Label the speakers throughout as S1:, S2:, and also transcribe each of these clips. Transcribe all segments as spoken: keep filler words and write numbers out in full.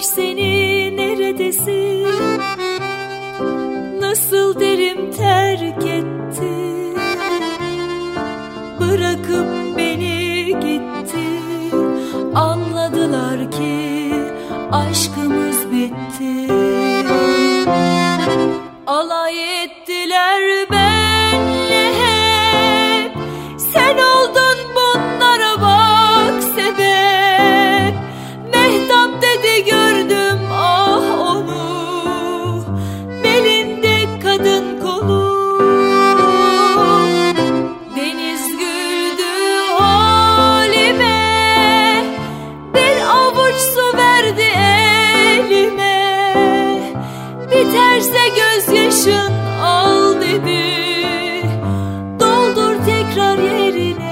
S1: seni neredesin? Nasıl derim terk etti, bırakıp beni gitti. Anladılar ki aşkımız bitti. Alay ettiler benle hep, sen oldun bunlara bak sebep. Mehtap dedi gördüm ah onu, belinde kadın kolu. Deniz güldü halime, bir avuç su verdi elime. Biterse gözyaşın al dedi, doldur tekrar yerine.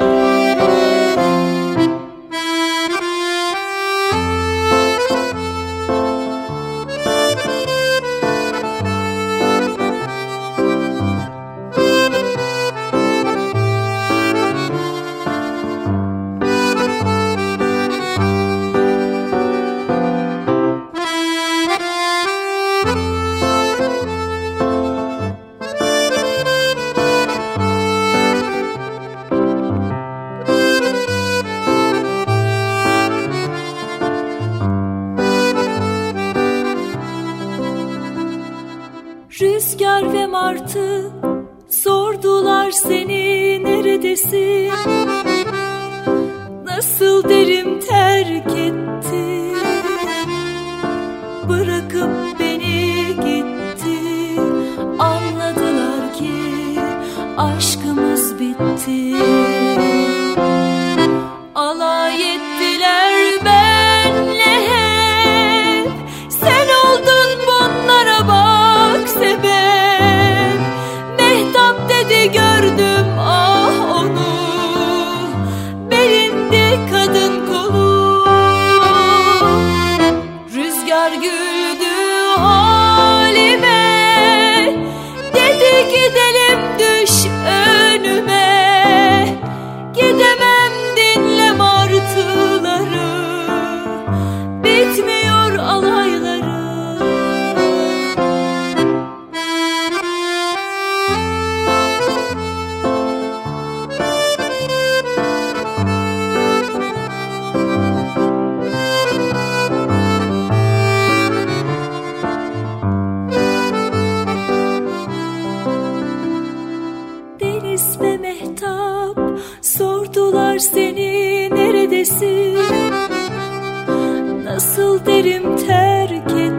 S1: Rüzgar ve martı sordular seni neredesin? Nasıl derim terk etti, bırakıp beni gitti. Anladılar ki aşkımız bitti. Alay ettiler benle hep, sen oldun bunlara bak sebep. Mehtap dedi gördüm ah onu, belinde kadın kolu. Rüzgar güldü halime, dedi gidelim düş önüme. Gidemem dinle martıları, bitmiyor alayları. Deniz ve mehtap sordular seni neredesin? Nasıl derim terk et